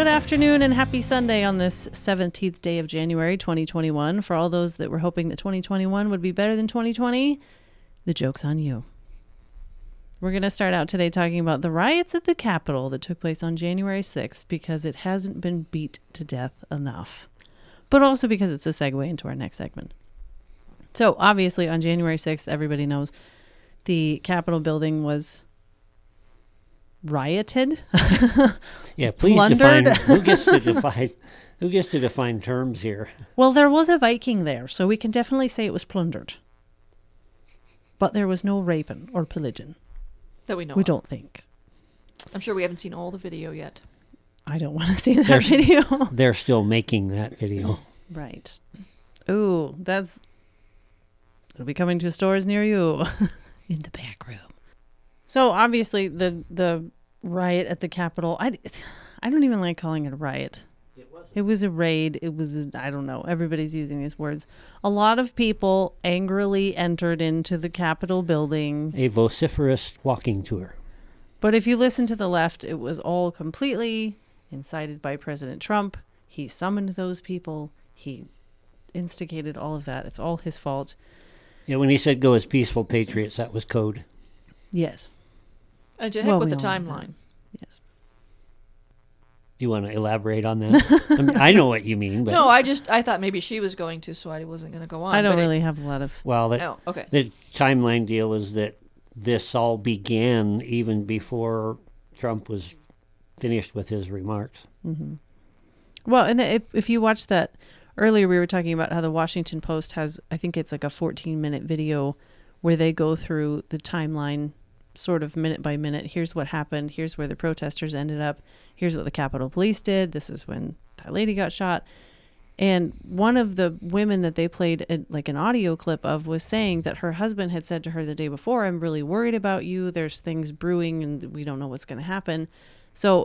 Good afternoon and happy Sunday on this 17th day of January 2021. For all those that were hoping that 2021 would be better than 2020, the joke's on you. We're going to start out today talking about the riots at the Capitol that took place on January 6th because it hasn't been beat to death enough, but also because it's a segue into our next segment. So obviously on January 6th, everybody knows the Capitol building was rioted. Yeah, please Plundered. define who gets to define terms here. Well, there was a Viking there, so we can definitely say it was plundered. But there was no raping or pillaging. That we know We of. don't think. I'm sure we haven't seen all the video yet. I don't want to see that video. They're still making that video. Right. Ooh, it'll be coming to stores near you in the back room. So obviously the riot at the Capitol, I don't even like calling it a riot. It was a raid. I don't know. Everybody's using these words. A lot of people angrily entered into the Capitol building. A vociferous walking tour. But if you listen to the left, it was all completely incited by President Trump. He summoned those people. He instigated all of that. It's all his fault. Yeah, when he said go as peaceful patriots, that was code. Yes. And to heck Well, with we the all know timeline. Yes. Do you want to elaborate on that? I mean, I know what you mean, but No, I thought maybe she was going to, so I wasn't going to go on. I don't but really have a lot of... well, Oh, okay. the timeline deal is that this all began even before Trump was finished with his remarks. Mm-hmm. Well, and if you watch that, earlier we were talking about how the Washington Post has, I think it's like a 14-minute video where they go through the timeline sort of minute by minute. Here's what happened. Here's where the protesters ended up. Here's what the Capitol Police did. This is when that lady got shot. And one of the women that they played like an audio clip of was saying that her husband had said to her the day before, I'm really worried about you. There's things brewing and we don't know what's going to happen. So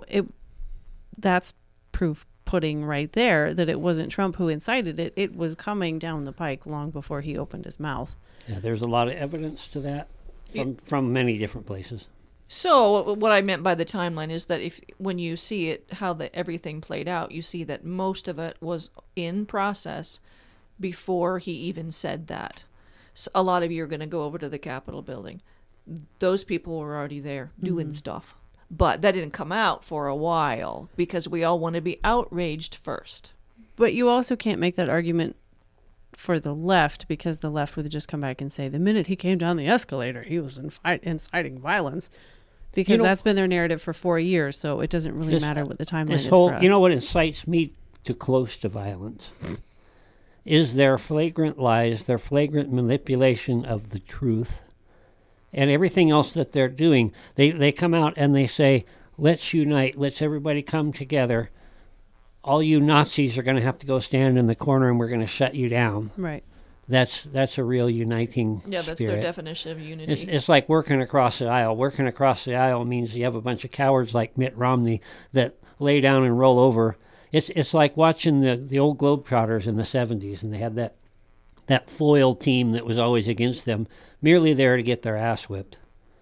that's proof pudding right there that it wasn't Trump who incited it. It was coming down the pike long before he opened his mouth. Yeah, there's a lot of evidence to that from many different places. So what I meant by the timeline is that when you see it, how everything played out, you see that most of it was in process before he even said that. So a lot of you are going to go over to the Capitol building. Those people were already there doing stuff. But that didn't come out for a while because we all want to be outraged first. But you also can't make that argument for the left because the left would just come back and say the minute he came down the escalator, he was inciting violence. Because that's been their narrative for 4 years, so it doesn't really matter what the timeline is for us. You know what incites me to close to violence? Is their flagrant lies, their flagrant manipulation of the truth, and everything else that they're doing. They come out and they say, let's unite, let's everybody come together. All you Nazis are going to have to go stand in the corner and we're going to shut you down. Right. That's a real uniting Yeah, that's spirit. their definition of unity. It's like working across the aisle. Working across the aisle means you have a bunch of cowards like Mitt Romney that lay down and roll over. It's like watching the old Globetrotters in the 70s, and they had that foil team that was always against them, merely there to get their ass whipped.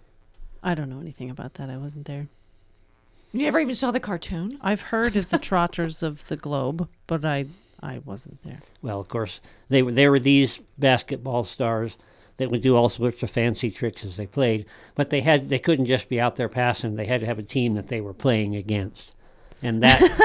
I don't know anything about that. I wasn't there. You never even saw the cartoon? I've heard of the Trotters of the Globe, but I wasn't there. Well, of course, they were these basketball stars that would do all sorts of fancy tricks as they played, but they couldn't just be out there passing. They had to have a team that they were playing against, and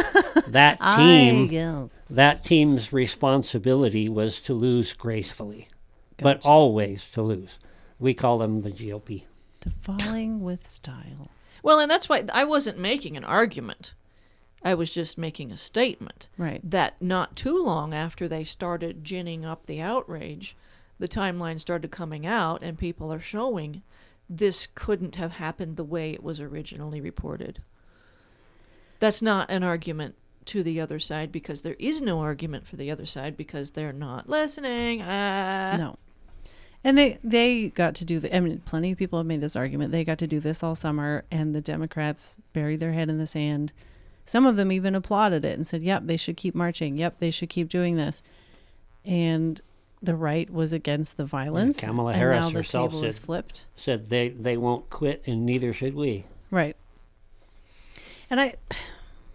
that team's responsibility was to lose gracefully, but always to lose. We call them the GOP. To falling with style. Well, and that's why I wasn't making an argument. I was just making a statement. Right. That not too long after they started ginning up the outrage, the timeline started coming out and people are showing this couldn't have happened the way it was originally reported. That's not an argument to the other side because there is no argument for the other side because they're not listening. No. And they got to do plenty of people have made this argument. They got to do this all summer and the Democrats buried their head in the sand. Some of them even applauded it and said, yep, they should keep marching. Yep, they should keep doing this. And the right was against the violence. Yeah, Kamala Harris and now herself the table is flipped. said they won't quit, and neither should we. Right. And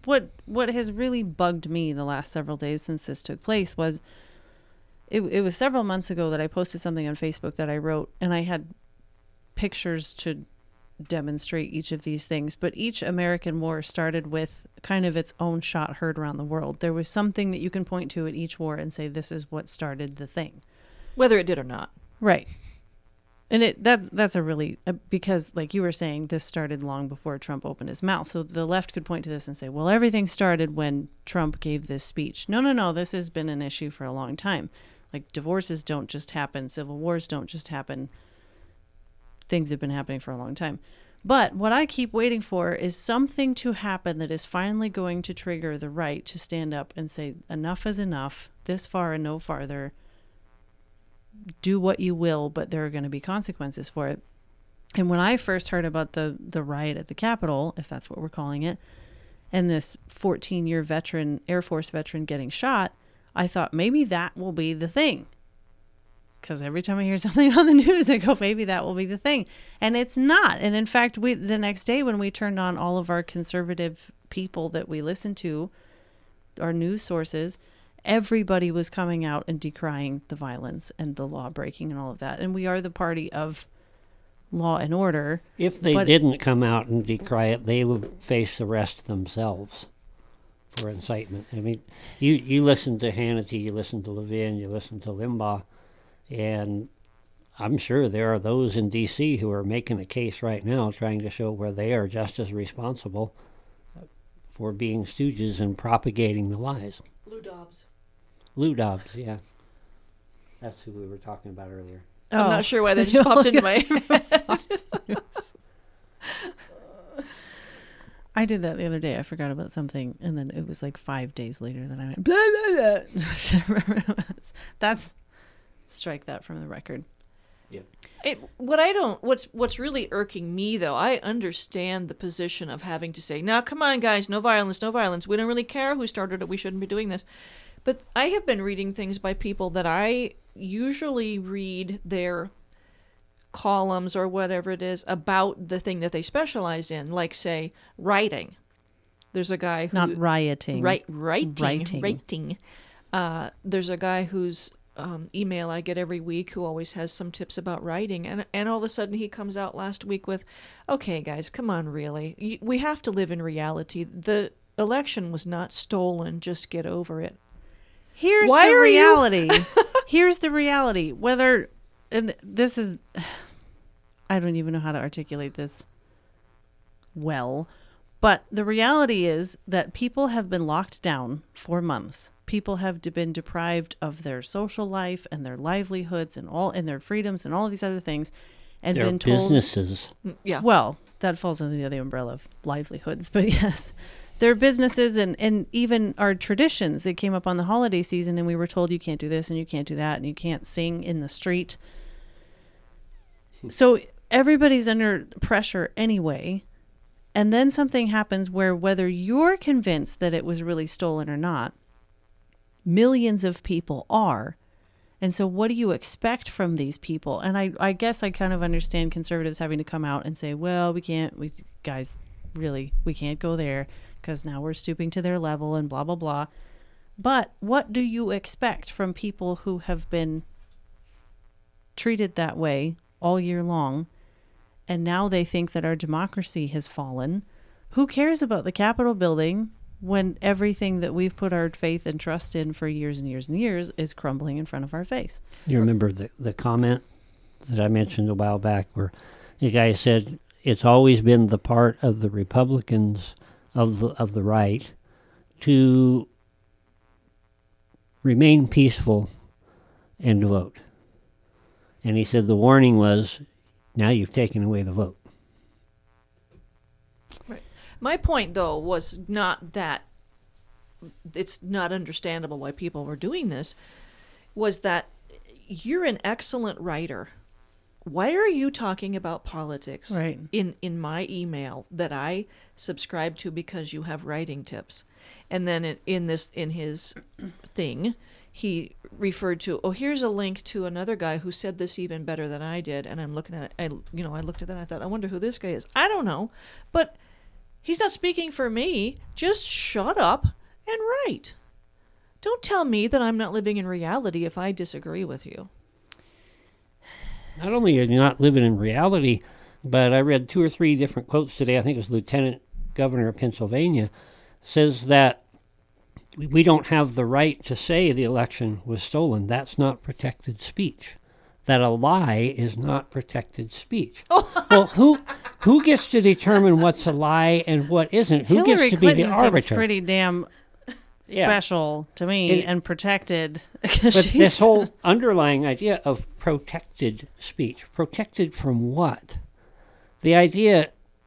what has really bugged me the last several days since this took place was it was several months ago that I posted something on Facebook that I wrote, and I had pictures to demonstrate each of these things. But each American war started with kind of its own shot heard around the world. There was something that you can point to at each war and say, this is what started the thing. Whether it did or not. Right. And that's a really, because like you were saying, this started long before Trump opened his mouth. So the left could point to this and say, well, everything started when Trump gave this speech. No. This has been an issue for a long time. Like, divorces don't just happen. Civil wars don't just happen. Things have been happening for a long time. But what I keep waiting for is something to happen that is finally going to trigger the right to stand up and say, enough is enough, this far and no farther. Do what you will, but there are going to be consequences for it. And when I first heard about the riot at the Capitol, if that's what we're calling it, and this 14-year veteran, Air Force veteran getting shot, I thought maybe that will be the thing. Because every time I hear something on the news, I go, maybe that will be the thing. And it's not. And in fact, the next day when we turned on all of our conservative people that we listen to, our news sources, everybody was coming out and decrying the violence and the law breaking and all of that. And we are the party of law and order. If they didn't come out and decry it, they would face arrest themselves for incitement. I mean, you listen to Hannity, you listen to Levin, you listen to Limbaugh, and I'm sure there are those in D.C. who are making a case right now trying to show where they are just as responsible for being stooges and propagating the lies. Lou Dobbs, yeah. That's who we were talking about earlier. I'm not sure why that just popped into my head. I did that the other day. I forgot about something, and then it was like 5 days later that I went, blah, blah, blah. That's, strike that from the record. Yeah. What's really irking me, though, I understand the position of having to say, now, come on, guys, no violence, no violence. We don't really care who started it. We shouldn't be doing this. But I have been reading things by people that I usually read their columns or whatever it is about the thing that they specialize in, like, say, writing. There's a guy who... Not rioting. Writing. There's a guy whose email I get every week who always has some tips about writing, and all of a sudden he comes out last week with, okay, guys, come on, really. We have to live in reality. The election was not stolen. Just get over it. Here's the reality. Here's the reality. Whether... And this is, I don't even know how to articulate this well, but the reality is that people have been locked down for months. People have been deprived of their social life and their livelihoods and their freedoms and all of these other things, and their been told businesses. Yeah. Well, that falls under the umbrella of livelihoods, but yes. Their businesses and even our traditions. It came up on the holiday season and we were told you can't do this and you can't do that and you can't sing in the street. So everybody's under pressure anyway. And then something happens where whether you're convinced that it was really stolen or not, millions of people are. And so what do you expect from these people? And I guess I kind of understand conservatives having to come out and say, well, we can't go there because now we're stooping to their level and blah, blah, blah. But what do you expect from people who have been treated that way all year long, and now they think that our democracy has fallen? Who cares about the Capitol building when everything that we've put our faith and trust in for years and years and years is crumbling in front of our face? You remember the comment that I mentioned a while back where the guy said it's always been the part of the Republicans of the right to remain peaceful and to vote. And he said the warning was, now you've taken away the vote. Right. My point, though, was not that it's not understandable why people were doing this, was that you're an excellent writer. Why are you talking about politics in my email that I subscribe to because you have writing tips? And then in his thing, he referred to, here's a link to another guy who said this even better than I did. And I'm looking at it, I looked at that and I thought, I wonder who this guy is. I don't know. But He's not speaking for me. Just shut up and write. Don't tell me that I'm not living in reality if I disagree with you. Not only are you not living in reality, but I read 2 or 3 different quotes today. I think it was Lieutenant Governor of Pennsylvania says that we don't have the right to say the election was stolen. That's not protected speech. That a lie is not protected speech. Well, who gets to determine what's a lie and what isn't? Who Hillary gets to Clinton be the arbiter? seems pretty damn special to me and protected. But this whole underlying idea of protected speech, protected from what? The idea,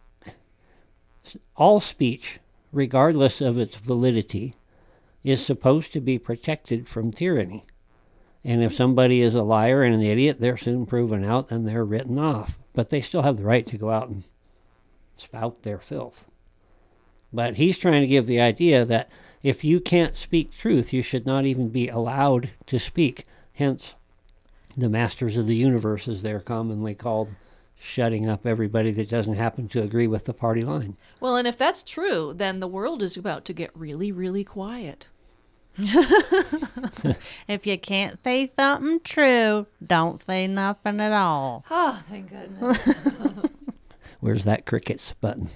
all speech, regardless of its validity, is supposed to be protected from tyranny. And if somebody is a liar and an idiot, they're soon proven out and they're written off. But they still have the right to go out and spout their filth. But he's trying to give the idea that if you can't speak truth, you should not even be allowed to speak. Hence, the masters of the universe, as they're commonly called, shutting up everybody that doesn't happen to agree with the party line. Well, and if that's true, then the world is about to get really, really quiet. If you can't say something true, don't say nothing at all. Oh, thank goodness. Where's that crickets button?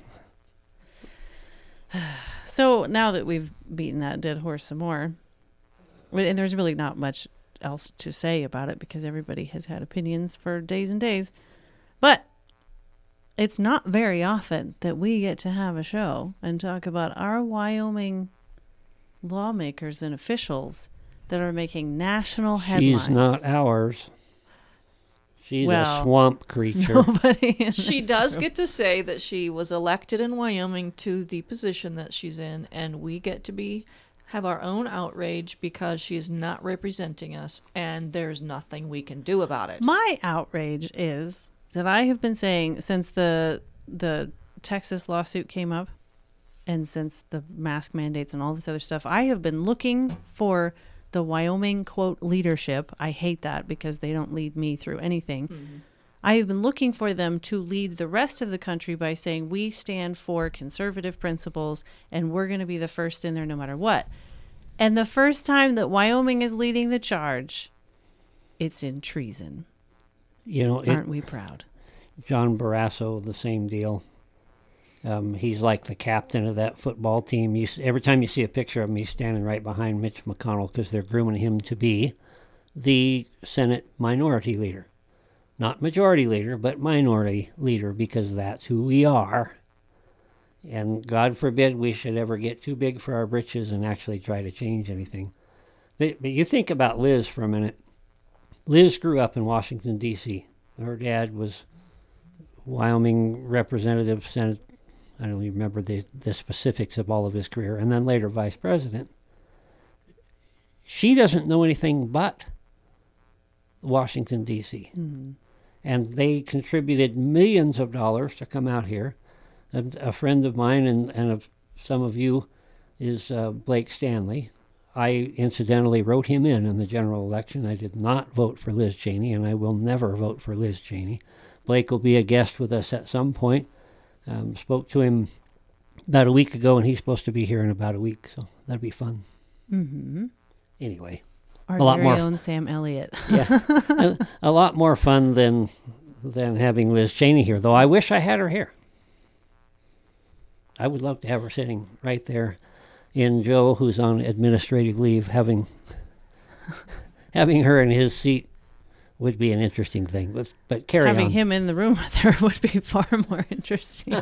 So now that we've beaten that dead horse some more, and there's really not much else to say about it because everybody has had opinions for days and days, but it's not very often that we get to have a show and talk about our Wyoming lawmakers and officials that are making national headlines. She's not ours. She's Well, a swamp creature. Nobody in She this does room. get to say that she was elected in Wyoming to the position that she's in, and we get to have our own outrage because she is not representing us, and there's nothing we can do about it. My outrage is that I have been saying since the Texas lawsuit came up and since the mask mandates and all this other stuff, I have been looking for the Wyoming, quote, leadership. I hate that because they don't lead me through anything. Mm-hmm. I have been looking for them to lead the rest of the country by saying we stand for conservative principles and we're going to be the first in there no matter what. And the first time that Wyoming is leading the charge, it's in treason. You know, Aren't we proud? John Barrasso, the same deal. He's like the captain of that football team. Every time you see a picture of him, he's standing right behind Mitch McConnell because they're grooming him to be the Senate minority leader. Not majority leader, but minority leader, because that's who we are. And God forbid we should ever get too big for our britches and actually try to change anything. But you think about Liz for a minute. Liz grew up in Washington, D.C. Her dad was Wyoming representative, Senate. I don't even remember the specifics of all of his career, and then later vice president. She doesn't know anything but Washington, D.C. Mm-hmm. And they contributed millions of dollars to come out here. A friend of mine and of some of you is Blake Stanley. I incidentally wrote him in the general election. I did not vote for Liz Cheney, and I will never vote for Liz Cheney. Blake will be a guest with us at some point. Spoke to him about a week ago, and he's supposed to be here in about a week, so that'd be fun. Mm-hmm. Anyway, our a lot very more own Sam Elliott. Yeah, a lot more fun than having Liz Cheney here. Though I wish I had her here. I would love to have her sitting right there, in Joe, who's on administrative leave, having her in his seat. Would be an interesting thing, but carry Having on. him in the room with her would be far more interesting.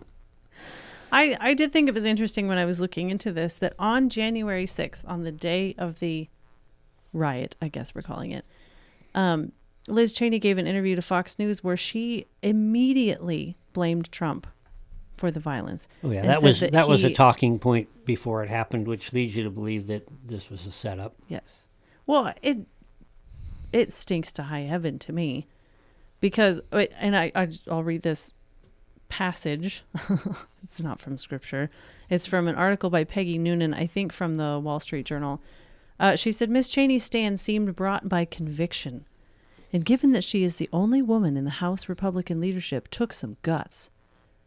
I did think it was interesting when I was looking into this that on January 6th, on the day of the riot, I guess we're calling it, Liz Cheney gave an interview to Fox News where she immediately blamed Trump for the violence. Oh yeah, that was a talking point before it happened, which leads you to believe that this was a setup. Yes. Well, it stinks to high heaven to me because, and I'll read this passage. It's not from scripture. It's from an article by Peggy Noonan, I think from the Wall Street Journal. She said, Miss Cheney's stand seemed brought by conviction. And given that she is the only woman in the House Republican leadership, took some guts.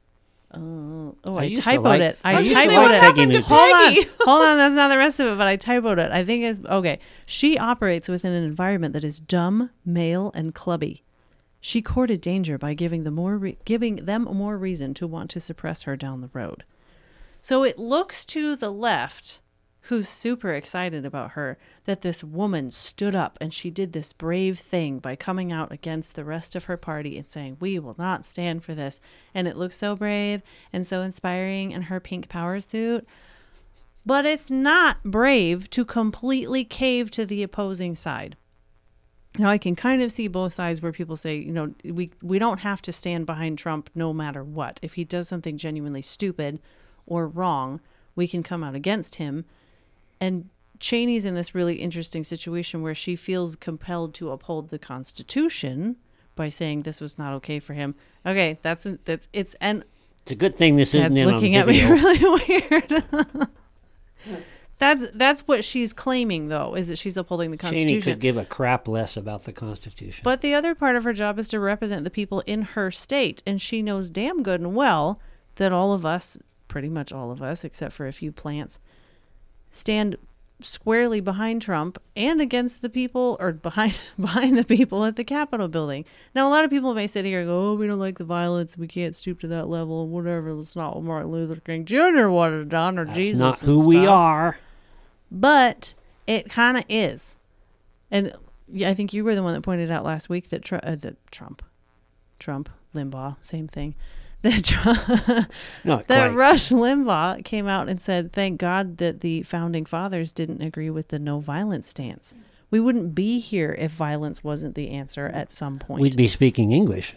I used to typoed like- it. I I used to typoed like it. Peggy Noonan. Hold on. Peggy? Hold on. That's not the rest of it, but I typoed it. I think it's okay. She operates within an environment that is dumb, male, and clubby. She courted danger by giving them more reason to want to suppress her down the road. So it looks to the left, who's super excited about her, that this woman stood up and she did this brave thing by coming out against the rest of her party and saying, we will not stand for this. And it looks so brave and so inspiring in her pink power suit. But it's not brave to completely cave to the opposing side. Now, I can kind of see both sides where people say, you know, we don't have to stand behind Trump no matter what. If he does something genuinely stupid or wrong, we can come out against him. And Cheney's in this really interesting situation where she feels compelled to uphold the Constitution by saying this was not okay for him. Okay, it's It's a good thing this isn't that's in on looking at me video. really weird. That's what she's claiming, though, is that she's upholding the Cheney Constitution. could give a crap less about the Constitution. But the other part of her job is to represent the people in her state. And she knows damn good and well that all of us, pretty much all of us, except for a few plants, stand squarely behind Trump and against the people, or behind the people at the Capitol building. Now, a lot of people may sit here and go, oh, we don't like the violence. We can't stoop to that level. Whatever. That's not what Martin Luther King Jr. would have done, or That's Jesus. not and who we stuff. are. But it kind of is. And yeah, I think you were the one that pointed out last week that Trump, Limbaugh, same thing. That Not that quite. Rush Limbaugh came out and said, thank God that the founding fathers didn't agree with the no violence stance. We wouldn't be here if violence wasn't the answer at some point. We'd be speaking English.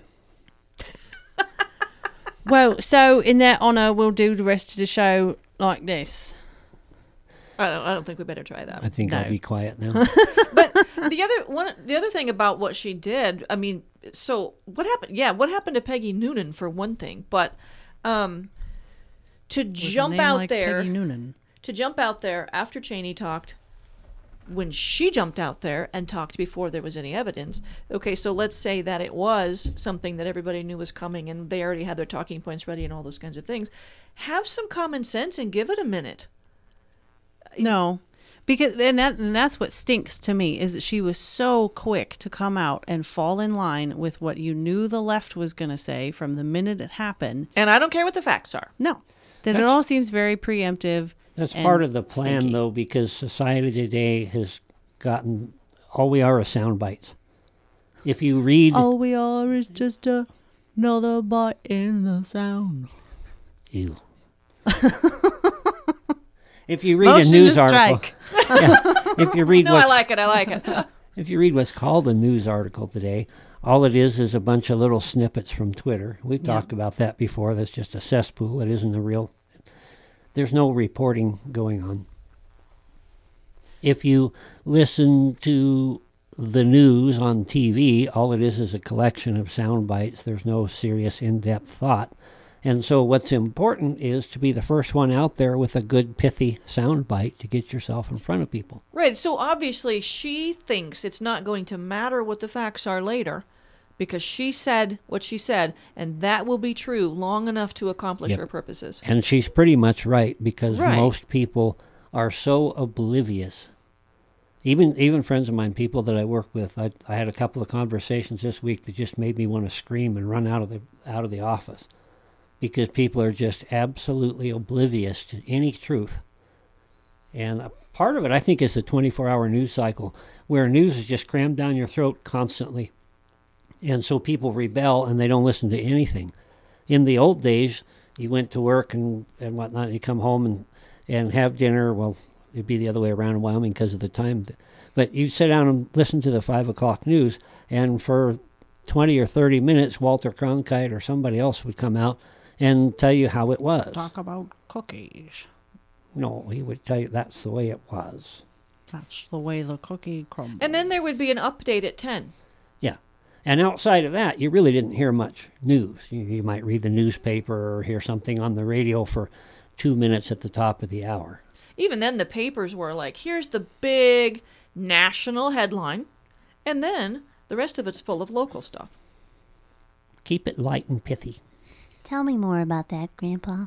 Well, so in their honor, we'll do the rest of the show like this. I don't think we better try that. I think No. I'll be quiet now. The other thing about what she did, I mean, so what happened? Yeah, what happened to Peggy Noonan for one thing, but to With a jump name out like there, Peggy Noonan. to jump out there after Cheney talked, when she jumped out there and talked before there was any evidence. Okay, so let's say that it was something that everybody knew was coming, and they already had their talking points ready and all those kinds of things. Have some common sense and give it a minute. No, because and that's what stinks to me is that she was so quick to come out and fall in line with what you knew the left was going to say from the minute it happened. And I don't care what the facts are. No, that it That's- all seems very preemptive. That's and part of the plan, stinky. though, because society today has gotten all we are sound bites. If you read, All we are is just another bite in the sound. ew. If you read Motion a news to article, strike. if you read No, I what's like it. if you read what's called a news article today, all it is a bunch of little snippets from Twitter. We've talked about that before. That's just a cesspool. It isn't a real. There's no reporting going on. If you listen to the news on TV, all it is a collection of sound bites. There's no serious in-depth thought. And so what's important is to be the first one out there with a good pithy sound bite to get yourself in front of people. Right, so obviously she thinks it's not going to matter what the facts are later because she said what she said, and that will be true long enough to accomplish her purposes. And she's pretty much right because Right. most people are so oblivious. Even friends of mine, people that I work with, I had a couple of conversations this week that just made me want to scream and run out of the office because people are just absolutely oblivious to any truth. And a part of it, I think, is the 24-hour news cycle where news is just crammed down your throat constantly. And so people rebel and they don't listen to anything. In the old days, you went to work and whatnot, you come home and have dinner. Well, it'd be the other way around in Wyoming because of the time. But you sit down and listen to the 5 o'clock news, and for 20 or 30 minutes, Walter Cronkite or somebody else would come out and tell you how it was. Talk about cookies. No, he would tell you that's the way it was. That's the way the cookie crumbles. And then there would be an update at 10. Yeah. And outside of that, you really didn't hear much news. You might read the newspaper or hear something on the radio for 2 minutes at the top of the hour. Even then, the papers were like, here's the big national headline, and then the rest of it's full of local stuff. Keep it light and pithy. Tell me more about that, Grandpa.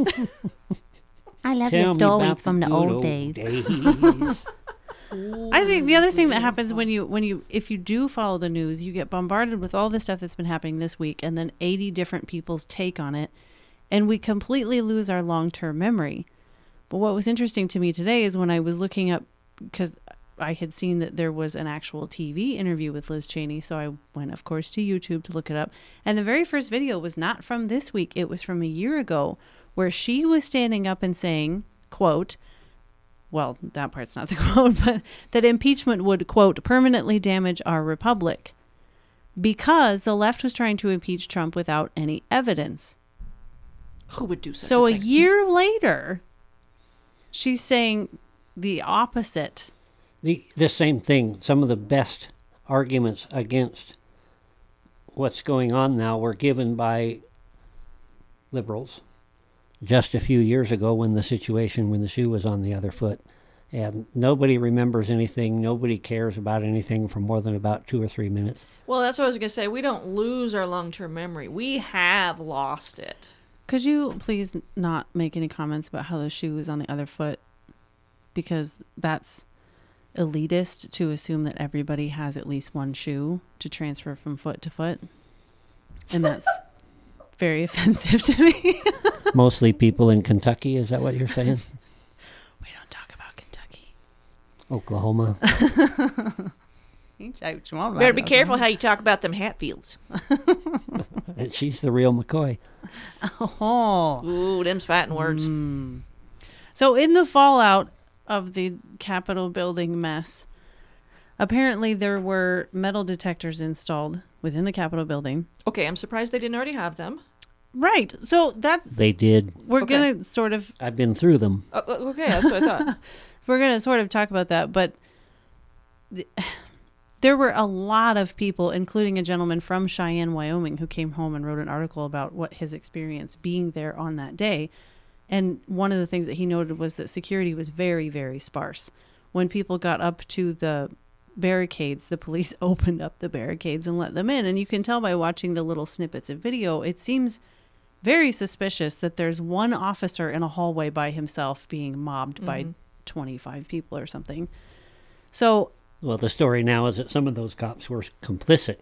I love Tell your me story about from the good old days. days. I think the other thing that happens if you do follow the news, you get bombarded with all the stuff that's been happening this week and then 80 different people's take on it, and we completely lose our long-term memory. But what was interesting to me today is when I was looking up, because I had seen that there was an actual TV interview with Liz Cheney, so I went, of course, to YouTube to look it up. And the very first video was not from this week. It was from a year ago, where she was standing up and saying, quote, well, that part's not the quote, but that impeachment would, quote, permanently damage our republic because the left was trying to impeach Trump without any evidence. Who would do such So a a thing? year later, she's saying the opposite. The same thing. Some of the best arguments against what's going on now were given by liberals just a few years ago when the shoe was on the other foot. And nobody remembers anything. Nobody cares about anything for more than about 2 or 3 minutes. Well, that's what I was going to say. We don't lose our long-term memory. We have lost it. Could you please not make any comments about how the shoe is on the other foot? Because that's elitist to assume that everybody has at least one shoe to transfer from foot to foot. And that's very offensive to me. Mostly people in Kentucky, is that what you're saying? We don't talk about Kentucky. Oklahoma. Better be careful how you talk about them Hatfields. She's the real McCoy. Oh. Ooh, them's fighting words. So in the fallout of the Capitol building mess, apparently there were metal detectors installed within the Capitol building. Okay, I'm surprised they didn't already have them. Right. So They did. we're Okay. going to sort of I've been through them. Okay, that's what I thought. we're going to sort of talk about that, but there were a lot of people, including a gentleman from Cheyenne, Wyoming, who came home and wrote an article about what his experience being there on that day. And one of the things that he noted was that security was very, very sparse. When people got up to the barricades, the police opened up the barricades and let them in. And you can tell by watching the little snippets of video, it seems very suspicious that there's one officer in a hallway by himself being mobbed by 25 people or something. So, Well, the story now is that some of those cops were complicit.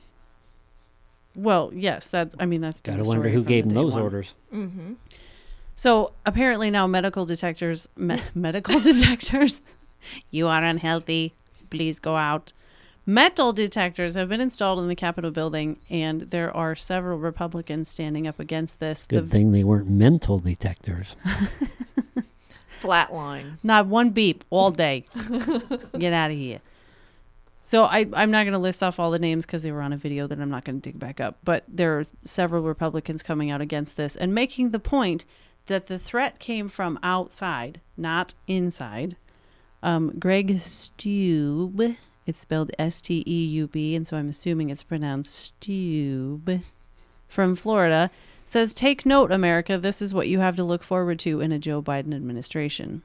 well, yes, that's been Gotta the wonder story who from gave the them day those one. orders. Mm-hmm. So apparently now medical detectors, medical detectors, you are unhealthy, please go out. Metal detectors have been installed in the Capitol building, and there are several Republicans standing up against this. Good thing they weren't mental detectors. Flatline. Not one beep all day. Get out of here. So I'm not going to list off all the names because they were on a video that I'm not going to dig back up. But there are several Republicans coming out against this and making the point that the threat came from outside, not inside. Greg Steube, it's spelled S-T-E-U-B, and so I'm assuming it's pronounced Steube, from Florida, says, "Take note, America. This is what you have to look forward to in a Joe Biden administration."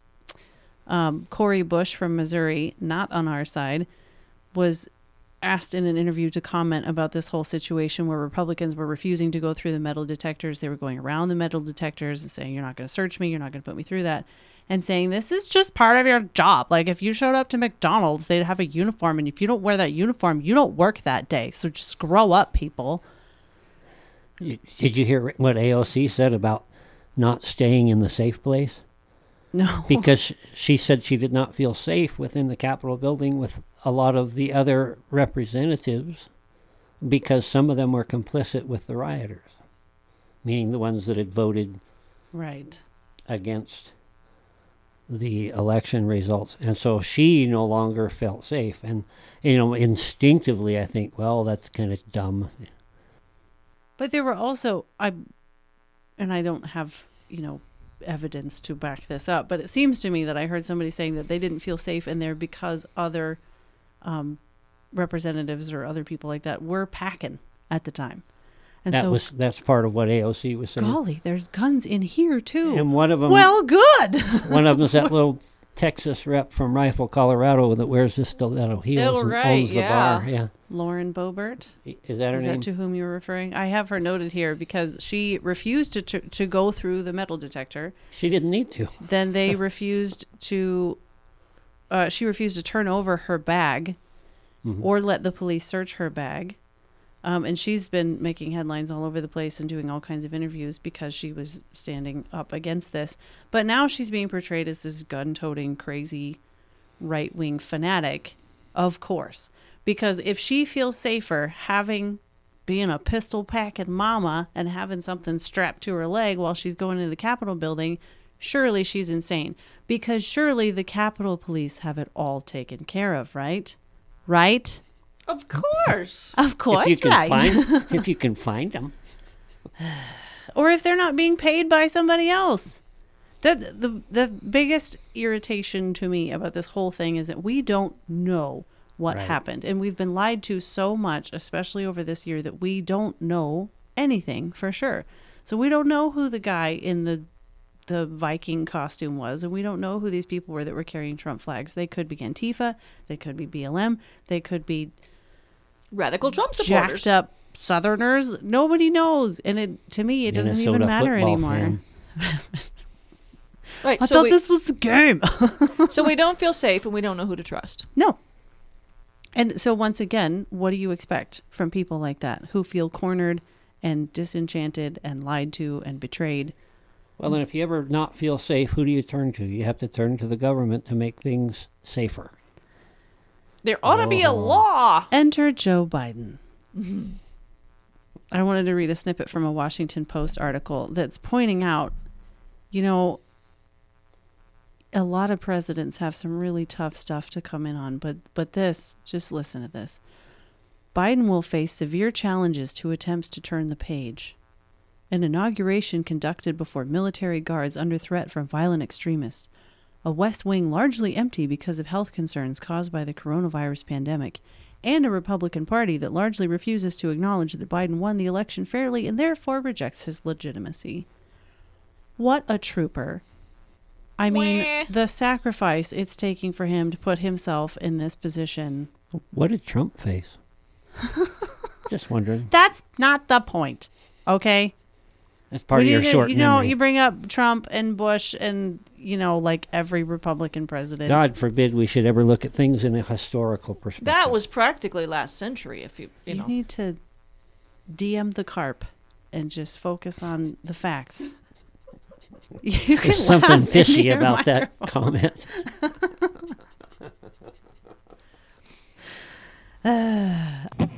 Cori Bush from Missouri, not on our side, was asked in an interview to comment about this whole situation where Republicans were refusing to go through the metal detectors. They were going around the metal detectors and saying, "You're not going to search me. You're not going to put me through that." And saying, "This is just part of your job. Like, if you showed up to McDonald's, they'd have a uniform. And if you don't wear that uniform, you don't work that day. So just grow up, people." Did you hear what AOC said about not staying in the safe place? No. Because she said she did not feel safe within the Capitol building with a lot of the other representatives because some of them were complicit with the rioters, meaning the ones that had voted Right. against the election results. And so she no longer felt safe. And, instinctively I think, well, that's kind of dumb. But there were also, and I don't have, evidence to back this up, but it seems to me that I heard somebody saying that they didn't feel safe in there because other representatives or other people like that were packing at the time. And That's part of what AOC was saying. golly, there's guns in here too. And one of them, Well, good. one of them is that little Texas rep from Rifle, Colorado that wears the stiletto heels Oh, and right, owns the yeah. bar. Yeah. Lauren Boebert. Is that her Is name? that to whom you're referring? I have her noted here because she refused to go through the metal detector. She didn't need to. Then they refused to. She refused to turn over her bag, or let the police search her bag. And she's been making headlines all over the place and doing all kinds of interviews because she was standing up against this. But now she's being portrayed as this gun-toting, crazy, right-wing fanatic, of course. Because if she feels safer being a pistol-packing mama and having something strapped to her leg while she's going into the Capitol building, surely she's insane. Because surely the Capitol Police have it all taken care of, right? Right? Of course. Of course, if you can right. if you can find them. Or if they're not being paid by somebody else. The biggest irritation to me about this whole thing is that we don't know what Right. happened. And we've been lied to so much, especially over this year, that we don't know anything for sure. So we don't know who the guy in the Viking costume was, and we don't know who these people were that were carrying Trump flags. They could be Antifa, they could be BLM, they could be Radical Trump supporters. jacked up Southerners. Nobody knows. And to me, it doesn't even Minnesota matter football anymore. fan. Right. I so thought we, this was the game. so we don't feel safe and we don't know who to trust. No. And so once again, what do you expect from people like that who feel cornered and disenchanted and lied to and betrayed? Well, then if you ever not feel safe, who do you turn to? You have to turn to the government to make things safer. There ought to be a law. Enter Joe Biden. I wanted to read a snippet from a Washington Post article that's pointing out, you know, a lot of presidents have some really tough stuff to come in on, but this, just listen to this. Biden will face severe challenges to attempts to turn the page. An inauguration conducted before military guards under threat from violent extremists. A West Wing largely empty because of health concerns caused by the coronavirus pandemic. And a Republican Party that largely refuses to acknowledge that Biden won the election fairly and therefore rejects his legitimacy. What a trooper. I mean, Wah. the sacrifice it's taking for him to put himself in this position. What did Trump face? Just wondering. That's not the point, okay? That's part of your short memory. You bring up Trump and Bush and, like every Republican president. God forbid we should ever look at things in a historical perspective. That was practically last century, if you You know. need to DM the carp and just focus on the facts. You can There's something laugh fishy into your about that microphone. comment.